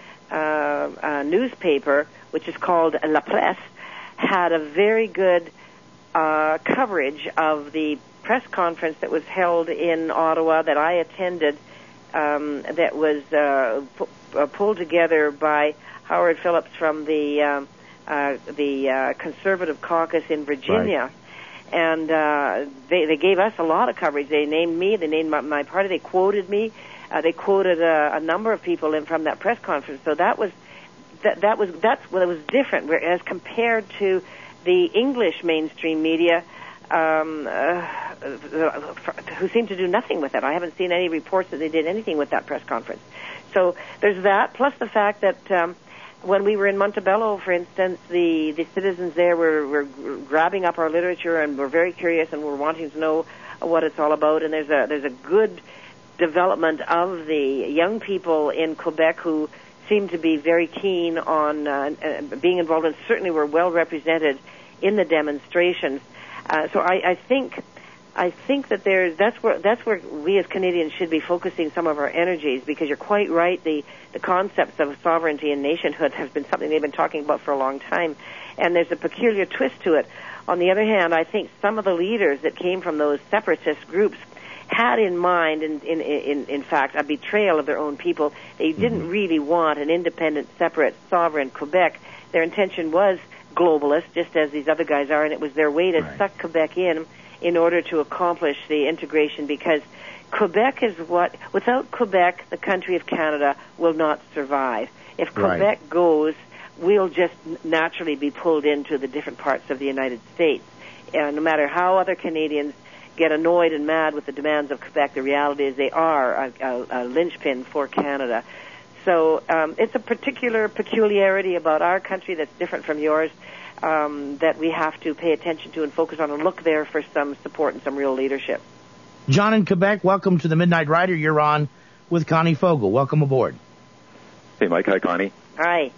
newspaper, which is called La Presse, had a very good coverage of the press conference that was held in Ottawa that I attended, that was pulled together by Howard Phillips from the Conservative Caucus in Virginia. Right. And they gave us a lot of coverage. They named me, they named my party, they quoted me, they quoted a number of people in from that press conference. So that's what it was different, as compared to the English mainstream media, who seemed to do nothing with it. I haven't seen any reports that they did anything with that press conference. So there's that, plus the fact that when we were in Montebello, for instance, the citizens there were grabbing up our literature and were very curious and were wanting to know what it's all about. And there's a good development of the young people in Quebec who seem to be very keen on being involved, and certainly were well represented in the demonstrations. So I think that that's where we as Canadians should be focusing some of our energies, because you're quite right. The concepts of sovereignty and nationhood has been something they've been talking about for a long time, and there's a peculiar twist to it. On the other hand, I think some of the leaders that came from those separatist groups had in mind, in fact, a betrayal of their own people. They didn't really want an independent, separate, sovereign Quebec. Their intention was globalist, just as these other guys are, and it was their way to suck Quebec in order to accomplish the integration, because Quebec is without Quebec, the country of Canada will not survive. If Quebec goes, we'll just naturally be pulled into the different parts of the United States. No matter how other Canadians get annoyed and mad with the demands of Quebec, the reality is they are a linchpin for Canada. So it's a particular peculiarity about our country that's different from yours, that we have to pay attention to and focus on and look there for some support and some real leadership. John in Quebec, welcome to the Midnight Rider. You're on with Connie Fogel. Welcome aboard. Hey, Mike. Hi, Connie. Hi.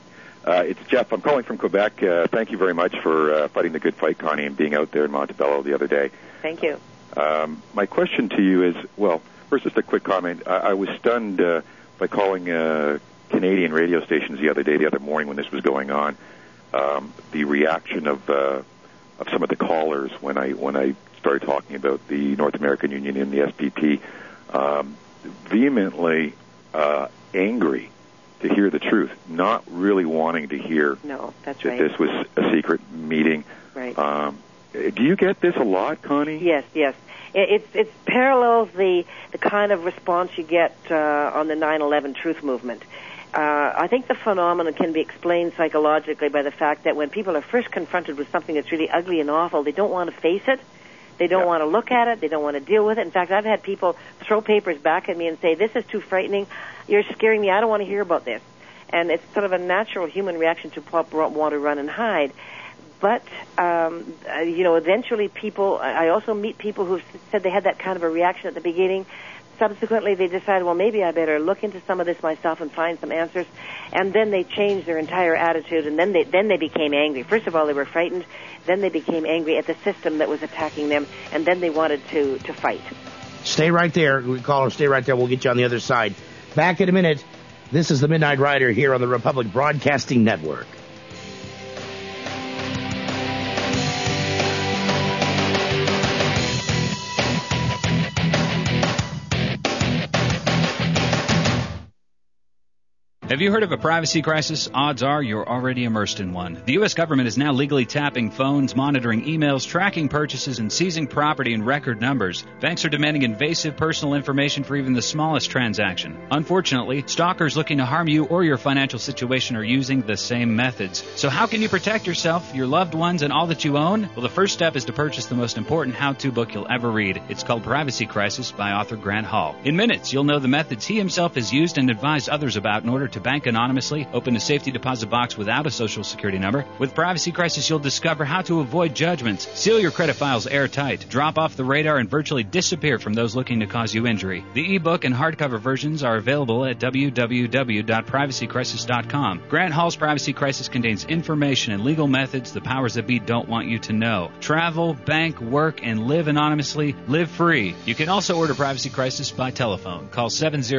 It's Jeff. I'm calling from Quebec. Thank you very much for fighting the good fight, Connie, and being out there in Montebello the other day. Thank you. My question to you is, well, first just a quick comment. I was stunned by calling Canadian radio stations the other morning when this was going on. The reaction of some of the callers when I started talking about the North American Union and the SPP, vehemently angry to hear the truth, not really wanting to hear that this was a secret meeting. Right. Do you get this a lot, Connie? Yes. It parallels the kind of response you get on the 9/11 truth movement. I think the phenomenon can be explained psychologically by the fact that when people are first confronted with something that's really ugly and awful, they don't want to face it. They don't want to look at it. They don't want to deal with it. In fact, I've had people throw papers back at me and say, "This is too frightening. You're scaring me. I don't want to hear about this." And it's sort of a natural human reaction to want to run and hide. But, eventually people, I also meet people who said they had that kind of a reaction at the beginning. Subsequently, they decided, well, maybe I better look into some of this myself and find some answers. And then they changed their entire attitude, and then they became angry. First of all, they were frightened. Then they became angry at the system that was attacking them, and then they wanted to fight. Stay right there. We call them, stay right there. We'll get you on the other side. Back in a minute. This is the Midnight Rider here on the Republic Broadcasting Network. Have you heard of a privacy crisis? Odds are you're already immersed in one. The U.S. government is now legally tapping phones, monitoring emails, tracking purchases, and seizing property in record numbers. Banks are demanding invasive personal information for even the smallest transaction. Unfortunately, stalkers looking to harm you or your financial situation are using the same methods. So how can you protect yourself, your loved ones, and all that you own? Well, the first step is to purchase the most important how-to book you'll ever read. It's called Privacy Crisis by author Grant Hall. In minutes, you'll know the methods he himself has used and advised others about in order to bank anonymously, open a safety deposit box without a social security number. With Privacy Crisis, you'll discover how to avoid judgments, seal your credit files airtight, drop off the radar, and virtually disappear from those looking to cause you injury. The ebook and hardcover versions are available at www.privacycrisis.com. Grant Hall's Privacy Crisis contains information and legal methods the powers that be don't want you to know. Travel, bank, work, and live anonymously. Live free. You can also order Privacy Crisis by telephone. Call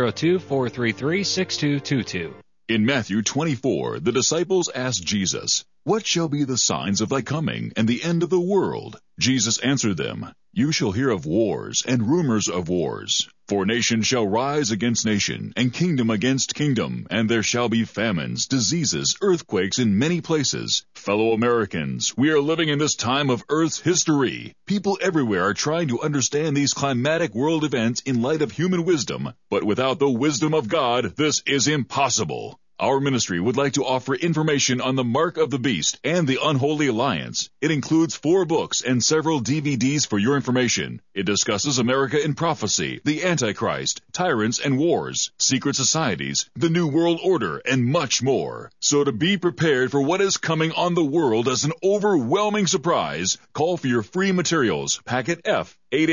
702-433-6222. In Matthew 24, the disciples asked Jesus, "What shall be the signs of thy coming and the end of the world?" Jesus answered them, "You shall hear of wars and rumors of wars. For nation shall rise against nation, and kingdom against kingdom, and there shall be famines, diseases, earthquakes in many places. Fellow Americans, we are living in this time of Earth's history. People everywhere are trying to understand these climatic world events in light of human wisdom, but without the wisdom of God, this is impossible. Our ministry would like to offer information on the Mark of the Beast and the Unholy Alliance. It includes 4 books and several DVDs for your information. It discusses America in prophecy, the Antichrist, tyrants and wars, secret societies, the New World Order, and much more. So to be prepared for what is coming on the world as an overwhelming surprise, call for your free materials, packet F,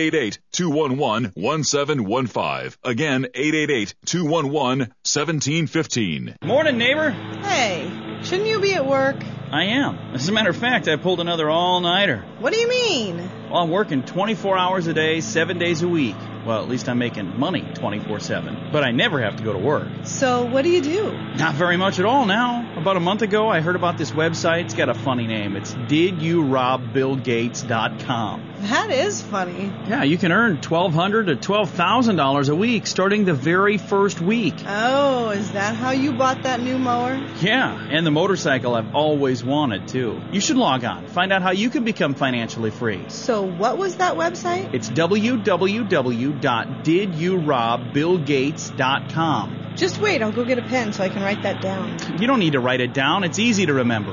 888-211-1715. Again, 888-211-1715. Morning, neighbor. Hey, shouldn't you be at work? I am. As a matter of fact, I pulled another all-nighter. What do you mean? Well, I'm working 24 hours a day, 7 days a week. Well, at least I'm making money 24/7. But I never have to go to work. So what do you do? Not very much at all now. About a month ago, I heard about this website. It's got a funny name. It's DidYouRobBillGates.com. That is funny. Yeah, you can earn $1,200 to $12,000 a week starting the very first week. Oh, is that how you bought that new mower? Yeah, and the motorcycle I've always wanted, too. You should log on. Find out how you can become financially free. So what was that website? It's www.DidYouRobBillGates.com. Just wait, I'll go get a pen so I can write that down. You don't need to write it down. It's easy to remember.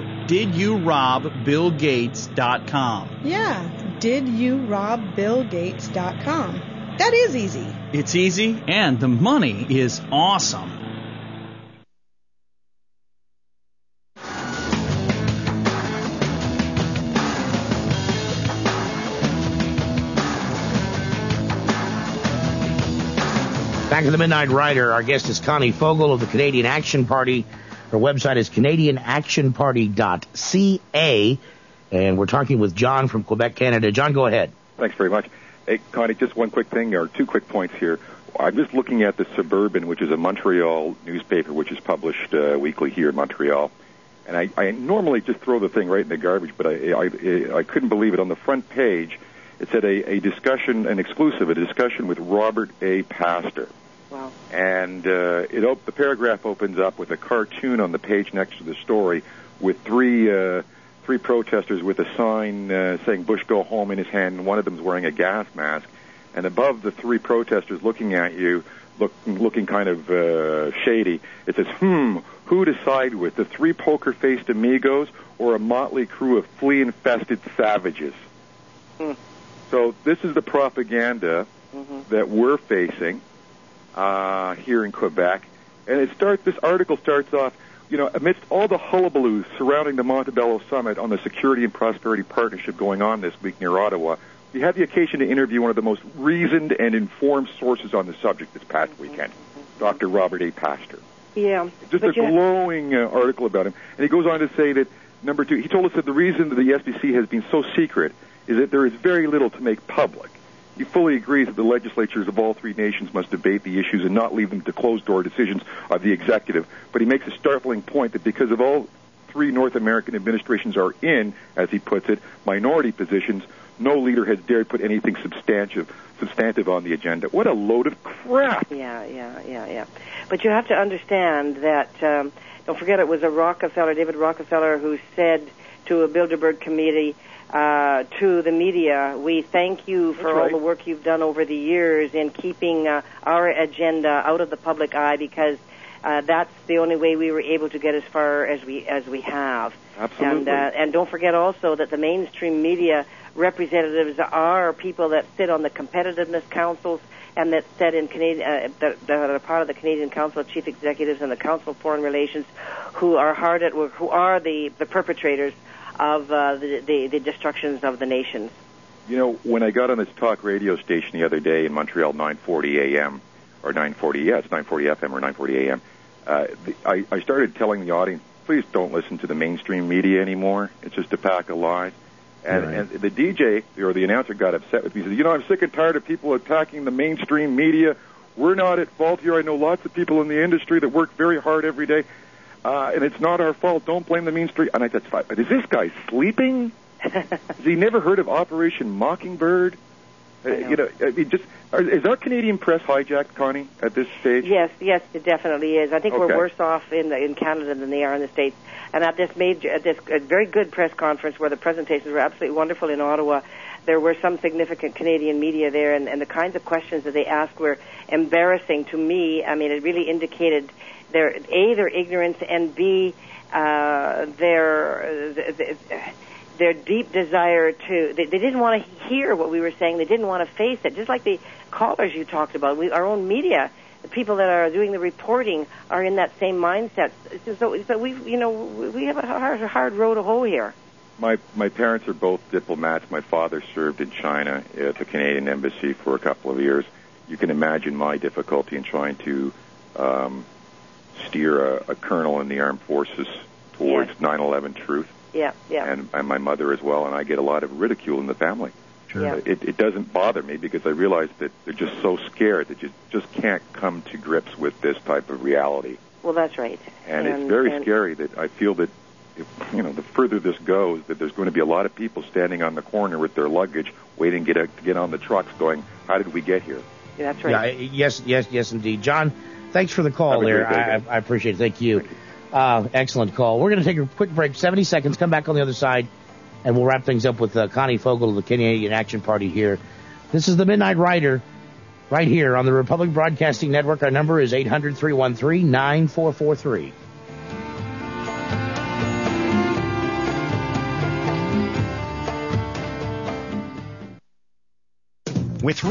DidYouRobBillGates.com. Yeah, DidYouRobBillGates.com. That is easy. It's easy, and the money is awesome. Back in the Midnight Rider, our guest is Connie Fogel of the Canadian Action Party. Her website is CanadianActionParty.ca, and we're talking with John from Quebec, Canada. John, go ahead. Thanks very much. Hey, Connie, just one quick thing, or 2 quick points here. I'm just looking at the Suburban, which is a Montreal newspaper, which is published weekly here in Montreal. And I normally just throw the thing right in the garbage, but I couldn't believe it. On the front page, it said a discussion, an exclusive, a discussion with Robert A. Pastor. Wow. And the paragraph opens up with a cartoon on the page next to the story with three protesters with a sign saying "Bush go home" in his hand, and one of them's wearing a gas mask. And above the 3 protesters looking at you, looking kind of shady, it says, who to side with, the 3 poker-faced amigos or a motley crew of flea-infested savages? So this is the propaganda that we're facing here in Quebec. And this article starts off, amidst all the hullabaloo surrounding the Montebello Summit on the Security and Prosperity Partnership going on this week near Ottawa, we had the occasion to interview one of the most reasoned and informed sources on the subject this past weekend, Dr. Robert A. Pastor. Yeah. Just a glowing article about him. And he goes on to say that, number 2, he told us that the reason that the SPC has been so secret is that there is very little to make public. He fully agrees that the legislatures of all 3 nations must debate the issues and not leave them to closed-door decisions of the executive. But he makes a startling point that because of all 3 North American administrations are in, as he puts it, minority positions, no leader has dared put anything substantive on the agenda. What a load of crap! Yeah. But you have to understand that, don't forget it was David Rockefeller, who said to a Bilderberg committee, to the media, we thank you for all the work you've done over the years in keeping our agenda out of the public eye, because that's the only way we were able to get as far as we have. Absolutely. And don't forget also that the mainstream media representatives are people that sit on the competitiveness councils and that sit in Canadian, that are part of the Canadian Council of Chief Executives and the Council of Foreign Relations, who are hard at work, who are the perpetrators of the destructions of the nations. When I got on this talk radio station the other day in Montreal, 940 AM, or 940, it's 940 FM or 940 AM, I started telling the audience, please don't listen to the mainstream media anymore. It's just a pack of lies. And the DJ, or the announcer, got upset with me. He said, I'm sick and tired of people attacking the mainstream media. We're not at fault here. I know lots of people in the industry that work very hard every day, and it's not our fault. Don't blame the mainstream. And I said, is this guy sleeping? Has he never heard of Operation Mockingbird? Is our Canadian press hijacked, Connie, at this stage? Yes, it definitely is. I think we're worse off in Canada than they are in the States. And at this very good press conference where the presentations were absolutely wonderful in Ottawa, there were some significant Canadian media there, and the kinds of questions that they asked were embarrassing to me. I mean, it really indicated their ignorance, and B, their deep desire to, they didn't want to hear what we were saying. They didn't want to face it. Just like the callers you talked about, our own media, the people that are doing the reporting are in that same mindset. So we have a hard road to hoe here. My parents are both diplomats. My father served in China at the Canadian Embassy for a couple of years. You can imagine my difficulty in trying to steer a colonel in the armed forces towards 9/11 truth. Yeah. And my mother as well, and I get a lot of ridicule in the family. Sure. Yeah. It doesn't bother me because I realize that they're just so scared that you just can't come to grips with this type of reality. Well, that's right. And it's very scary that I feel that, the further this goes, that there's going to be a lot of people standing on the corner with their luggage waiting to get on the trucks going, how did we get here? Yeah, that's right. Yeah, yes, indeed. John, thanks for the call there. I appreciate it. Thank you. Excellent call. We're going to take a quick break, 70 seconds, come back on the other side, and we'll wrap things up with Connie Fogel of the Canadian Action Party here. This is the Midnight Rider right here on the Republic Broadcasting Network. Our number is 800-313-9443. With